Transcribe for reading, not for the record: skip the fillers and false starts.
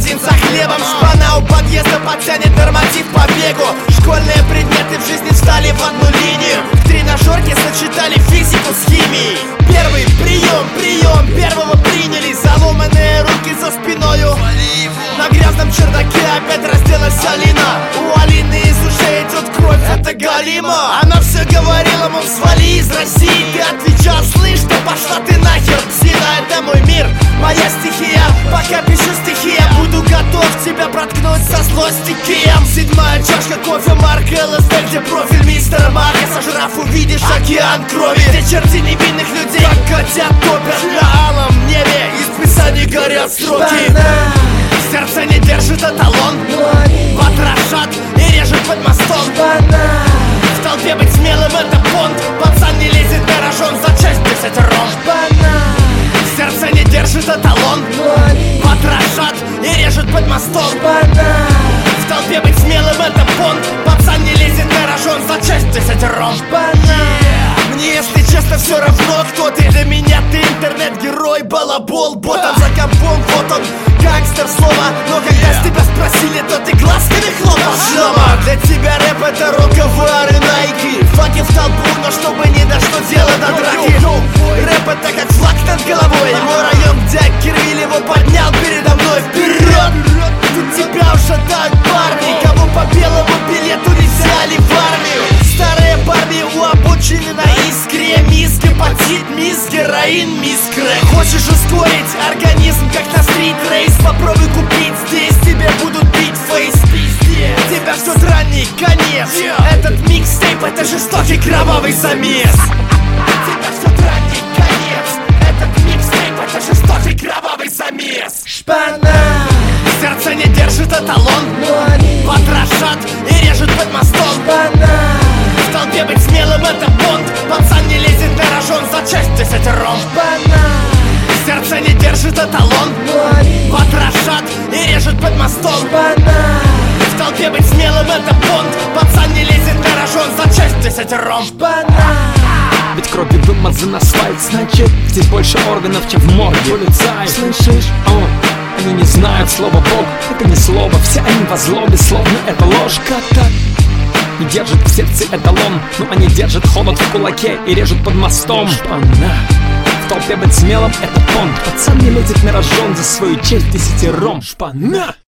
магазин за хлебом. Шпана у подъезда подтянет норматив по бегу. Школьные предметы в жизни встали в одну линию. В тренажерке сочетали физику с химией. Первый прием, первого приняли. Заломанные руки за спиною. На грязном чердаке опять разделась Алина. У Алины из ушей идет кровь, это Галима. Она все говорила, мол, свали из России. Ты отвечал, слышь, да пошла ты нахер, псина, это мой мир, моя стихия. Пока пишу стихи, я буду готов тебя проткнуть со злости кием. 7-я чашка кофе марка ЛСД, где профиль мистера Марка. Сожрав, увидишь океан крови, где черти невинных людей как котят топят на алом небе. Из писаний горят строки. Сердце не держит эталон, потрошат и режет под мостом. В толпе быть смелым это понт. Пацан не лезет на рожон за часть 10 ром. Сердце не держит эталон, потрошат и режет под мостом. В толпе быть смелым это понт. Пацан не лезет на рожон за часть 10 ром. Мне, если честно, все равно, кто ты. Для меня ты интернет-герой, балабол, ботом за компом, вот он, гангстер слово. Но когда с тебя спросили, то ты глазками хлопал. Шлама, для тебя рэп это роковары, найки. Факи в толпу, но чтобы не дошло дело до драки. Рэп это как флаг над головой. Мой район, где Кирилл его поднял передо мной. Вперед! Тут тебя уже так парни. Кого по белому билету не взяли в армию. Старые парни у обочины на искре. Мисс гепатит, мисс героин, мисс крэк. Хочешь ускорить организм, как на стрит-рейс? Попробуй купить здесь, тебе будут бить фейс. Тебя ждет ранний конец. Этот микстейп это жестокий кровавый замес. Тебя ждет ранний конец. Этот микстейп это жестокий кровавый замес. Шпана. Сердце не держит эталон, потрошат и режут под мостом. В толпе быть смелым это понт. Пацан не лезет на рожон за часть 10 ром. Сердце не держит эталон, потрошат и режут под мостом. В толпе быть смелым это понт. Пацан не лезет на рожон за часть 10 ром. Ведь кровью вымазан асфальт, значит здесь больше органов, чем в морге. Полицай, слышишь? Они не знают слова Бог, это не слово. Все они во злобе, словно это ложь. Как так? Не держит в сердце эталон, но они держат холод в кулаке и режут под мостом. Шпана. В толпе быть смелым это понт. Пацан не лезет на рожон за свою честь 10 ром. Шпана.